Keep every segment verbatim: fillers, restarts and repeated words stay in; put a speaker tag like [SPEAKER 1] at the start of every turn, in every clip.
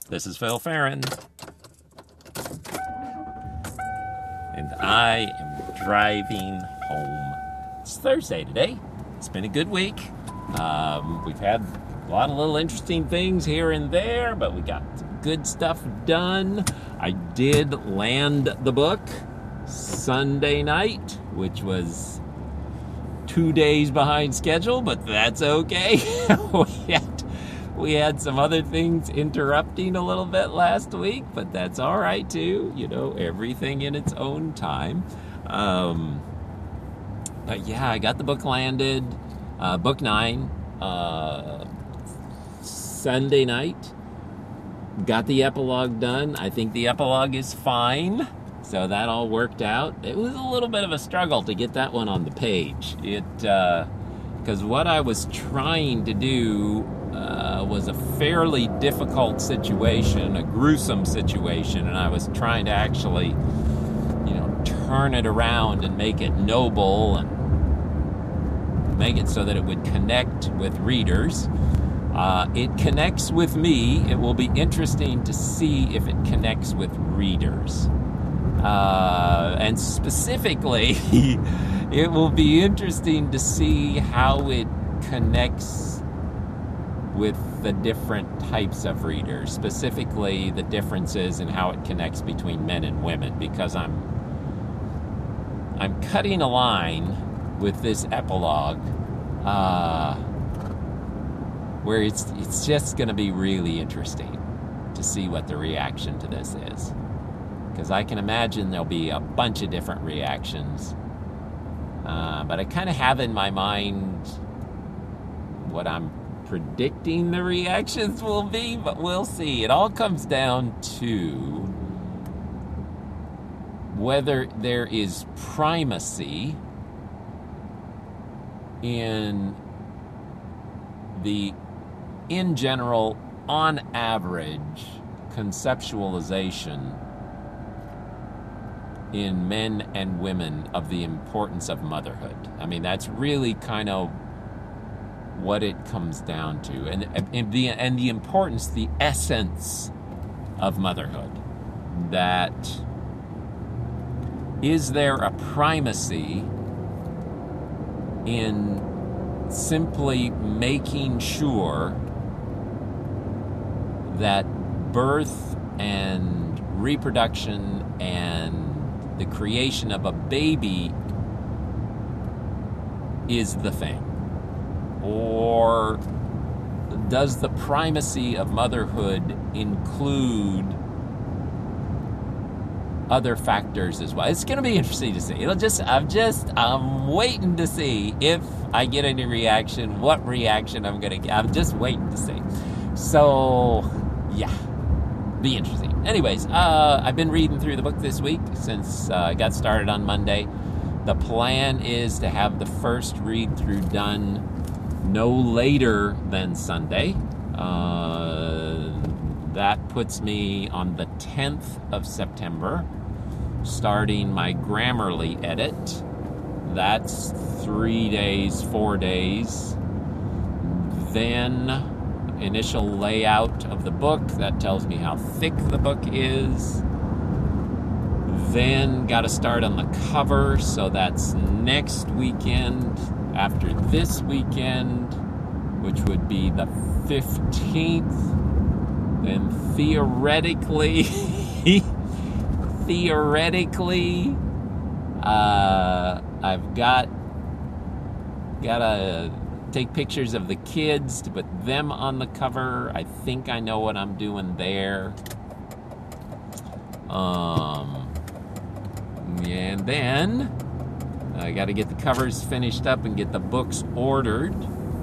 [SPEAKER 1] This is Phil Farron, and I am driving home. It's Thursday today. It's been a good week. Um, we've had a lot of little interesting things here and there, but we got some good stuff done. I did land the book Sunday night, which was two days behind schedule, but that's okay. we had we had some other things interrupting a little bit last week, but that's all right too. You know, everything in its own time. Um, but yeah, I got the book landed, uh, book nine, uh, Sunday night. Got the epilogue done. I think the epilogue is fine. So that all worked out. It was a little bit of a struggle to get that one on the page. It, uh, because what I was trying to do uh, was a fairly difficult situation, a gruesome situation, and I was trying to actually, you know, turn it around and make it noble and make it so that it would connect with readers. Uh, it connects with me. It will be interesting to see if it connects with readers. Uh, and specifically, it will be interesting to see how it connects with the different types of readers, specifically the differences in how it connects between men and women, because I'm I'm cutting a line with this epilogue uh, where it's it's just going to be really interesting to see what the reaction to this is. Because I can imagine there'll be a bunch of different reactions. Uh, but I kind of have in my mind what I'm predicting the reactions will be, but we'll see. It all comes down to whether there is primacy in the, in general, on average, conceptualization in men and women of the importance of motherhood. I mean, that's really kind of what it comes down to. And, and, the, and the importance, the essence of motherhood. That is there a primacy in simply making sure that birth and reproduction and the creation of a baby is the thing? Or does the primacy of motherhood include other factors as well? It's going to be interesting to see. It'll just, I'm just, I'm waiting to see if I get any reaction, what reaction I'm going to get. I'm just waiting to see. So, yeah. Be interesting. Anyways, uh, I've been reading through the book this week since uh, I got started on Monday. The plan is to have the first read-through done no later than Sunday. Uh, that puts me on the tenth of September, starting my Grammarly edit. That's three days, four days. Then initial layout of the book. That tells me how thick the book is. Then got to start on the cover, so that's next weekend after this weekend, which would be the fifteenth. Then theoretically, theoretically, uh, I've got gotta take pictures of the kids to put them on the cover. I think I know what I'm doing there. Um, and then I got to get the covers finished up and get the books ordered.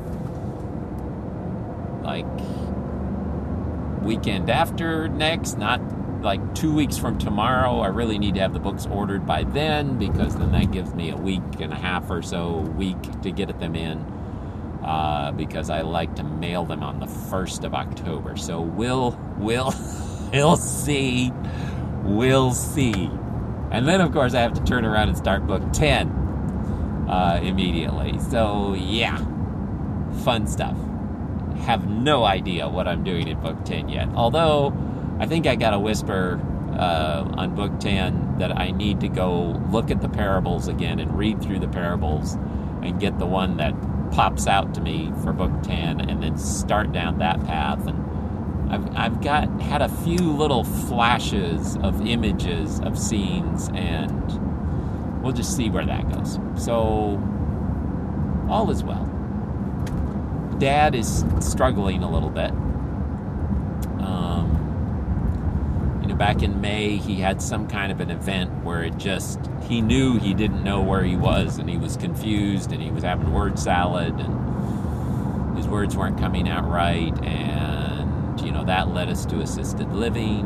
[SPEAKER 1] Like weekend after next, not like two weeks from tomorrow. I really need to have the books ordered by then, because then that gives me a week and a half or so, week to get them in. Uh, because I like to mail them on the first of October. So we'll, we'll, we'll see. We'll see. And then, of course, I have to turn around and start book ten uh, immediately. So, yeah. Fun stuff. Have no idea what I'm doing in book ten yet. Although, I think I got a whisper uh, on book ten that I need to go look at the parables again and read through the parables and get the one that pops out to me for book ten, and then start down that path. And I've, I've got had a few little flashes of images of scenes, and we'll just see where that goes. So all is well. Dad is struggling a little bit. Um, you know, back in May, he had some kind of an event where it just, he knew he didn't know where he was, and he was confused, and he was having word salad, and his words weren't coming out right, and, you know, that led us to assisted living.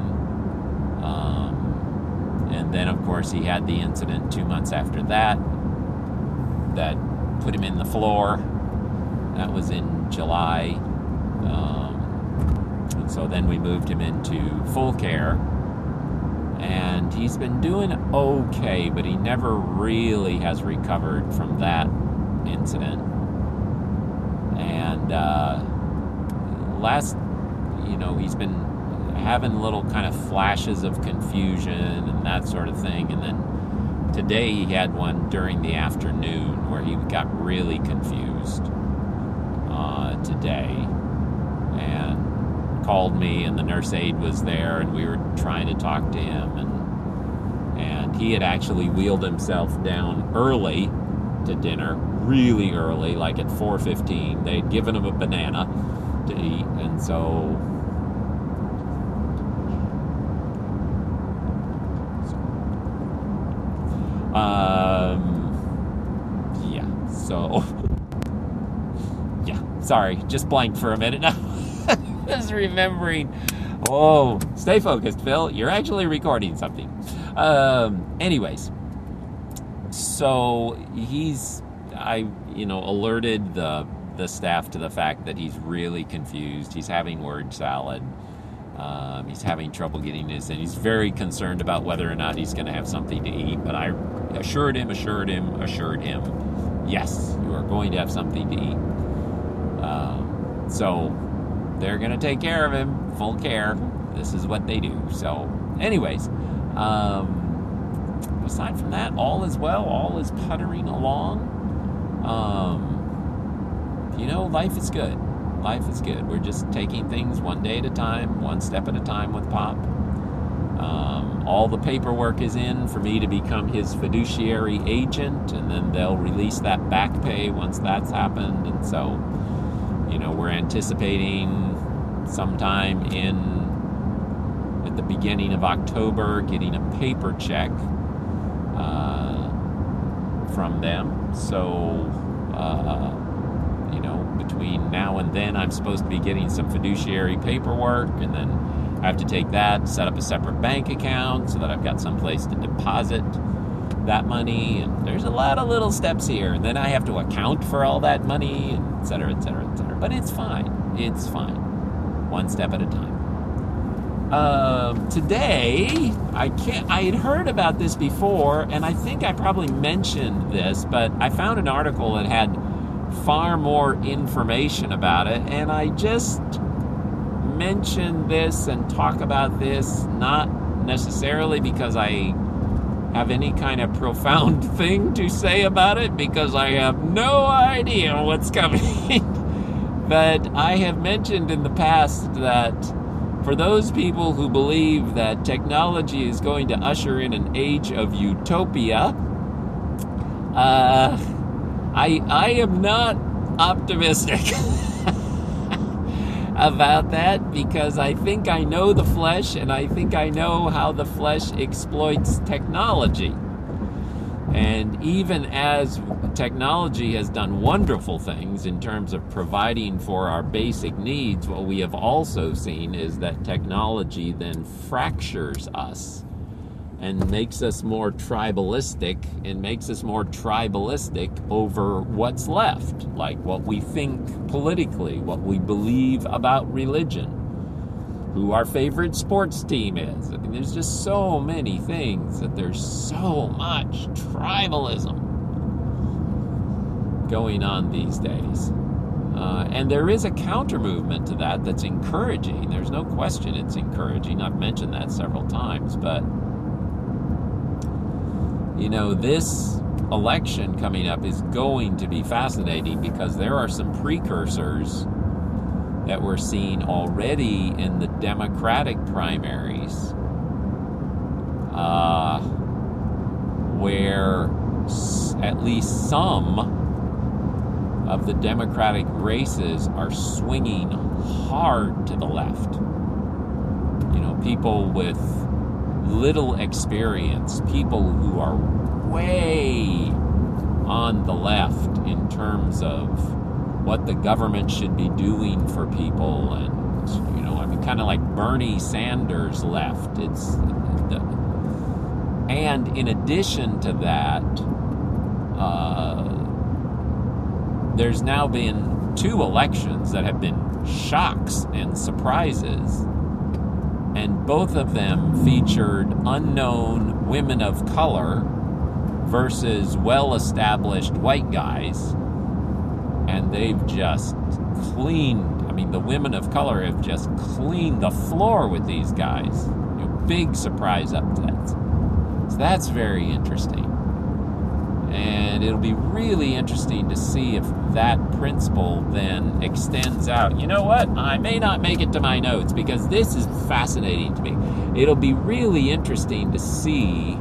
[SPEAKER 1] Um, and then, of course, he had the incident two months after that that put him in the floor. That was in July. Um, and so then we moved him into full care. And he's been doing okay, but he never really has recovered from that incident. And uh, last, you know, he's been having little kind of flashes of confusion and that sort of thing. And then today he had one during the afternoon where he got really confused uh, today, and called me, and the nurse aide was there, and we were trying to talk to him, and and he had actually wheeled himself down early to dinner, really early, like at four fifteen. They had given him a banana to eat, and so um yeah so yeah sorry, just blanked for a minute. I was remembering. Oh, stay focused, Phil. You're actually recording something. Um, anyways, so he's, I, you know, alerted the the staff to the fact that he's really confused. He's having word salad. Um, he's having trouble getting his in. He's very concerned about whether or not he's going to have something to eat. But I assured him, assured him, assured him, yes, you are going to have something to eat. Um, so they're going to take care of him, full care. This is what they do. So, anyways, um, aside from that, all is well. All is puttering along. Um, you know, life is good. Life is good. We're just taking things one day at a time, one step at a time with Pop. Um, all the paperwork is in for me to become his fiduciary agent, and then they'll release that back pay once that's happened. And so, you know, we're anticipating sometime in at the beginning of October getting a paper check uh, from them. So, uh, you know, between now and then, I'm supposed to be getting some fiduciary paperwork, and then I have to take that, set up a separate bank account so that I've got some place to deposit that money. And there's a lot of little steps here. And then I have to account for all that money, and et cetera, et cetera, et cetera. But it's fine. It's fine. One step at a time. Um, today, I can't. I had heard about this before, and I think I probably mentioned this, but I found an article that had far more information about it, and I just mention this and talk about this, not necessarily because I have any kind of profound thing to say about it, because I have no idea what's coming. But I have mentioned in the past that for those people who believe that technology is going to usher in an age of utopia, uh, I I am not optimistic about that, because I think I know the flesh, and I think I know how the flesh exploits technology. And even as technology has done wonderful things in terms of providing for our basic needs, what we have also seen is that technology then fractures us and makes us more tribalistic, and makes us more tribalistic over what's left, like what we think politically, what we believe about religion, who our favorite sports team is. I mean, there's just so many things that there's so much tribalism going on these days. Uh, and there is a counter movement to that that's encouraging. There's no question it's encouraging. I've mentioned that several times. But, you know, this election coming up is going to be fascinating because there are some precursors that we're seeing already in the Democratic primaries, uh, where at least some of the Democratic races are swinging hard to the left. You know, people with little experience, people who are way on the left in terms of what the government should be doing for people, and, you know, I mean, kind of like Bernie Sanders left. It's the, and in addition to that, uh, there's now been two elections that have been shocks and surprises, and both of them featured unknown women of color versus well-established white guys, and they've just cleaned, I mean, the women of color have just cleaned the floor with these guys. You know, big surprise upsets. So that's very interesting. And it'll be really interesting to see if that principle then extends out. You know what? I may not make it to my notes because this is fascinating to me. It'll be really interesting to see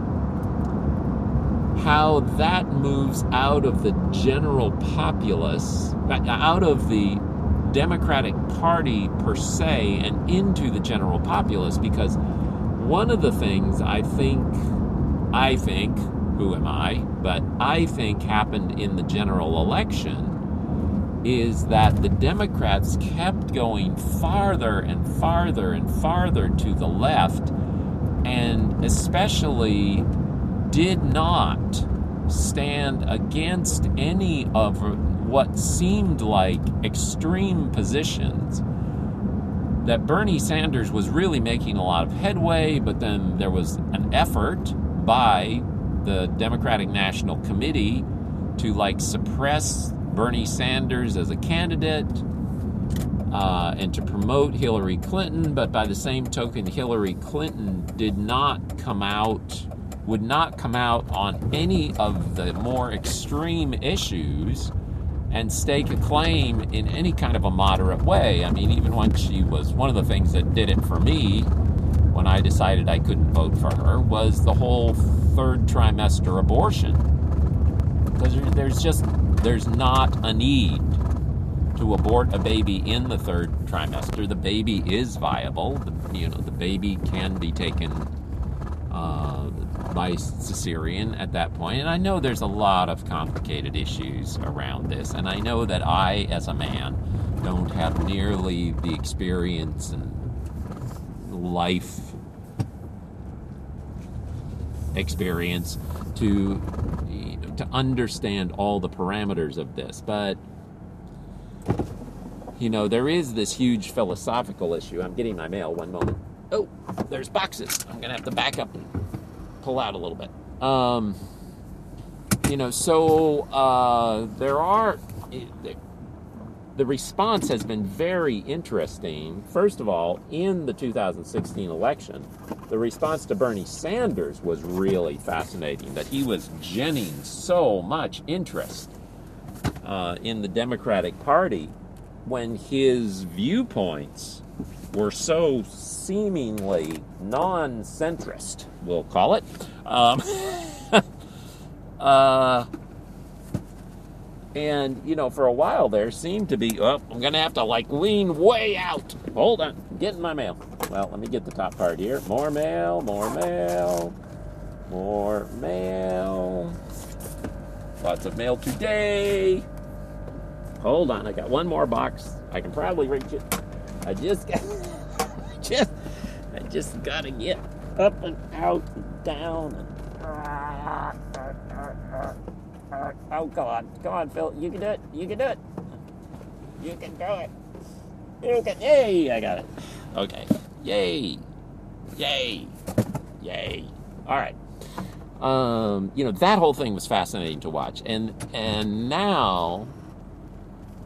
[SPEAKER 1] how that moves out of the general populace, out of the Democratic Party per se, and into the general populace. Because one of the things I think, I think, who am I, but I think happened in the general election is that the Democrats kept going farther and farther and farther to the left, and especially did not stand against any of what seemed like extreme positions. That Bernie Sanders was really making a lot of headway, but then there was an effort by the Democratic National Committee to like suppress Bernie Sanders as a candidate uh, and to promote Hillary Clinton. But by the same token, Hillary Clinton did not come out, would not come out on any of the more extreme issues and stake a claim in any kind of a moderate way. I mean, even when she was, one of the things that did it for me when I decided I couldn't vote for her was the whole third trimester abortion. Because there's just, there's not a need to abort a baby in the third trimester. The baby is viable. The, you know, the baby can be taken uh, by cesarean at that point. And I know there's a lot of complicated issues around this. And I know that I, as a man, don't have nearly the experience and life experience to you know, to understand all the parameters of this. But you know, there is this huge philosophical issue. I'm getting my mail. One moment. Oh, there's boxes. I'm gonna have to back up and pull out a little bit. Um, you know, so uh, there are. The response has been very interesting. First of all, in the two thousand sixteen election, the response to Bernie Sanders was really fascinating, that he was generating so much interest uh, in the Democratic Party when his viewpoints were so seemingly non-centrist, we'll call it. Um, uh... And, you know, for a while there seemed to be, oh, I'm going to have to, like, lean way out. Hold on. Getting my mail. Well, let me get the top part here. More mail, more mail, more mail. Lots of mail today. Hold on. I got one more box. I can probably reach it. I just got, just, I just got to get up and out and down and... Oh, come on. Come on, Phil. You can do it. You can do it. You can do it. You can... Yay! I got it. Okay. Yay. Yay. Yay. All right. Um, you know, that whole thing was fascinating to watch. And and now,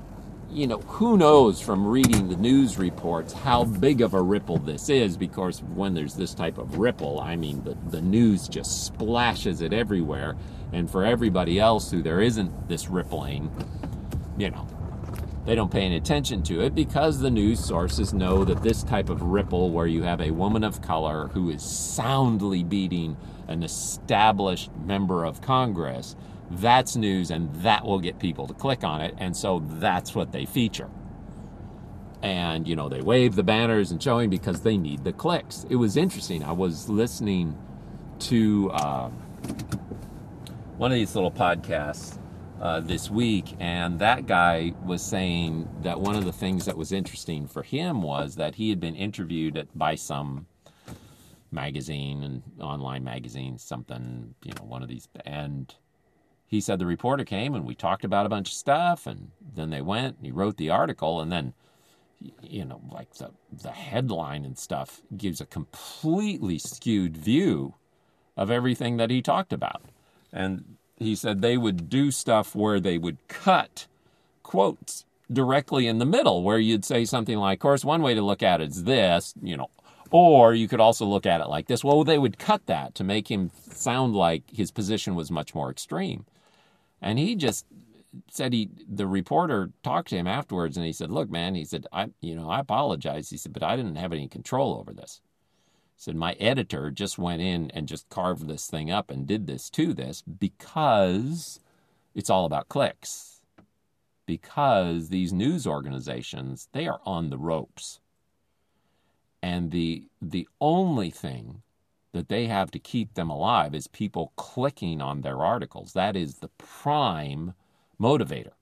[SPEAKER 1] you know, who knows from reading the news reports how big of a ripple this is, because when there's this type of ripple, I mean, the, the news just splashes it everywhere. And for everybody else who there isn't this rippling, you know, they don't pay any attention to it, because the news sources know that this type of ripple, where you have a woman of color who is soundly beating an established member of Congress, that's news, and that will get people to click on it, and so that's what they feature. And, you know, they wave the banners and showing because they need the clicks. It was interesting. I was listening to uh, one of these little podcasts Uh, this week, and that guy was saying that one of the things that was interesting for him was that he had been interviewed at, by some magazine, and online magazine, something, you know, one of these, and he said the reporter came and we talked about a bunch of stuff, and then they went and he wrote the article, and then, you know, like the, the headline and stuff gives a completely skewed view of everything that he talked about. And he said they would do stuff where they would cut quotes directly in the middle, where you'd say something like, of course, one way to look at it is this, you know, or you could also look at it like this. Well, they would cut that to make him sound like his position was much more extreme. And he just said he, the reporter talked to him afterwards, and he said, look, man, he said, I, you know, I apologize. He said, but I didn't have any control over this. Said my editor just went in and just carved this thing up and did this to this because it's all about clicks. Because these news organizations, they are on the ropes. And the the only thing that they have to keep them alive is people clicking on their articles. That is the prime motivator.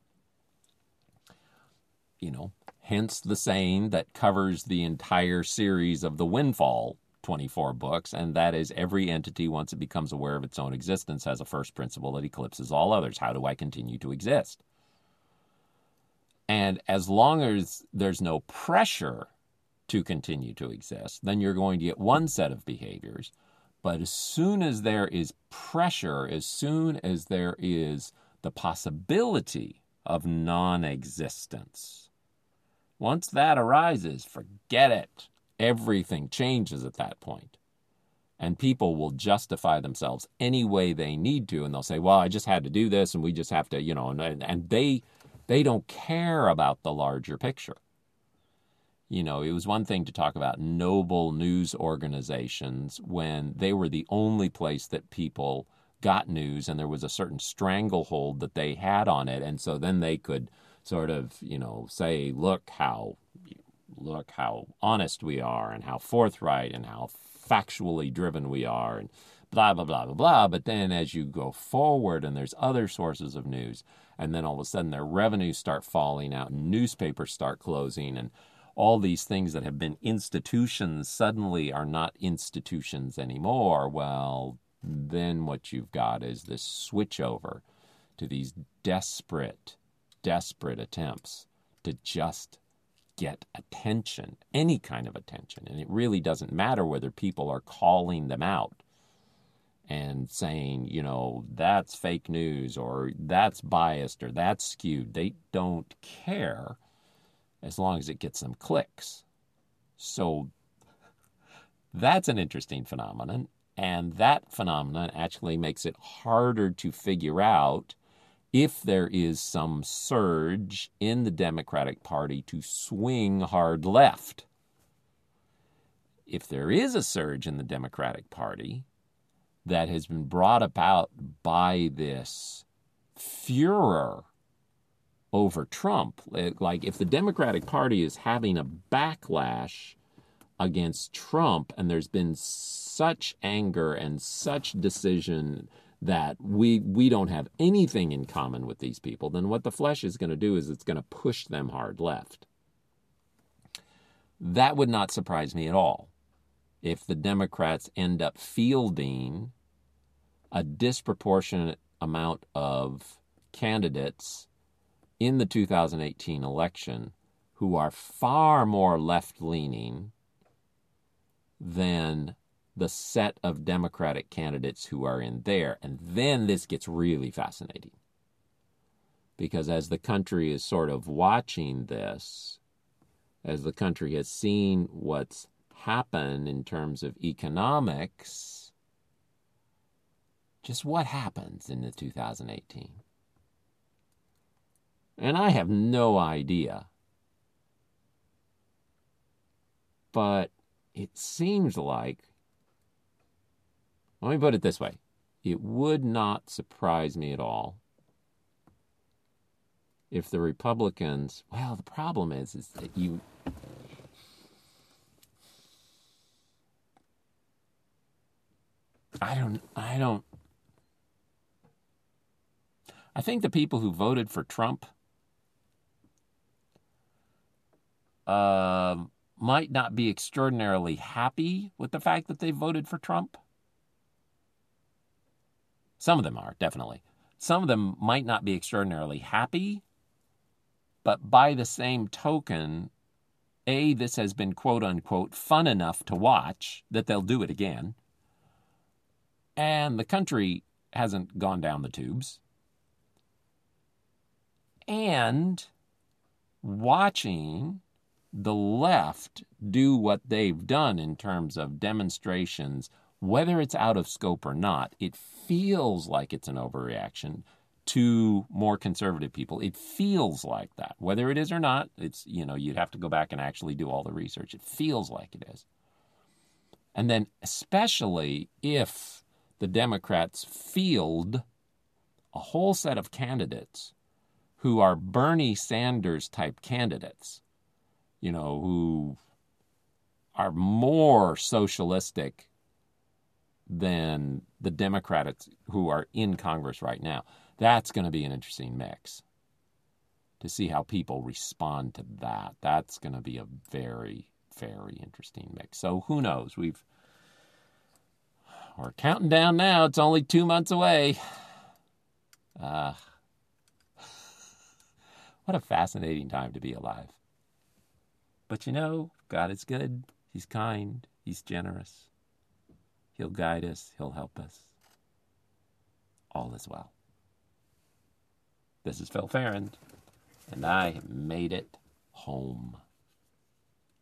[SPEAKER 1] You know, hence the saying that covers the entire series of the Windfall twenty-four books, and that is, every entity, once it becomes aware of its own existence, has a first principle that eclipses all others. How do I continue to exist? And as long as there's no pressure to continue to exist, then you're going to get one set of behaviors. But as soon as there is pressure, as soon as there is the possibility of non-existence, once that arises, forget it. Everything changes at that point. And people will justify themselves any way they need to. And they'll say, well, I just had to do this, and we just have to, you know, and, and they they don't care about the larger picture. You know, it was one thing to talk about noble news organizations when they were the only place that people got news, and there was a certain stranglehold that they had on it. And so then they could sort of, you know, say, look how... look how honest we are, and how forthright, and how factually driven we are, and blah, blah, blah, blah, blah. But then as you go forward and there's other sources of news, and then all of a sudden their revenues start falling out, and newspapers start closing, and all these things that have been institutions suddenly are not institutions anymore, well, then what you've got is this switch over to these desperate, desperate attempts to just get attention, any kind of attention. And it really doesn't matter whether people are calling them out and saying, you know, that's fake news, or that's biased, or that's skewed. They don't care as long as it gets them clicks. So that's an interesting phenomenon. And that phenomenon actually makes it harder to figure out if there is some surge in the Democratic Party to swing hard left. If there is a surge in the Democratic Party that has been brought about by this furor over Trump, like if the Democratic Party is having a backlash against Trump, and there's been such anger and such decision that we we don't have anything in common with these people, then what the flesh is going to do is it's going to push them hard left. That would not surprise me at all if the Democrats end up fielding a disproportionate amount of candidates in the two thousand eighteen election who are far more left-leaning than the set of Democratic candidates who are in there. And then this gets really fascinating. Because as the country is sort of watching this, as the country has seen what's happened in terms of economics, just what happens in the two thousand eighteen? And I have no idea. But it seems like, let me put it this way, it would not surprise me at all if the Republicans, well, the problem is, is that you, I don't, I don't, I think the people who voted for Trump uh, might not be extraordinarily happy with the fact that they voted for Trump. Some of them are, definitely. Some of them might not be extraordinarily happy, but by the same token, A, this has been quote-unquote fun enough to watch that they'll do it again, and the country hasn't gone down the tubes. And watching the left do what they've done in terms of demonstrations, whether it's out of scope or not, it feels like it's an overreaction to more conservative people. It feels like that. Whether it is or not, it's, you know, you'd have to go back and actually do all the research. It feels like it is. And then especially if the Democrats field a whole set of candidates who are Bernie Sanders type candidates, you know, who are more socialistic than the Democrats who are in Congress right now. That's going to be an interesting mix to see how people respond to that. That's going to be a very, very interesting mix. So who knows? We've we're counting down now. It's only two months away. Uh, what a fascinating time to be alive. But you know, God is good. He's kind. He's generous. He'll guide us. He'll help us. All is well. This is Phil Farrand, and I have made it home.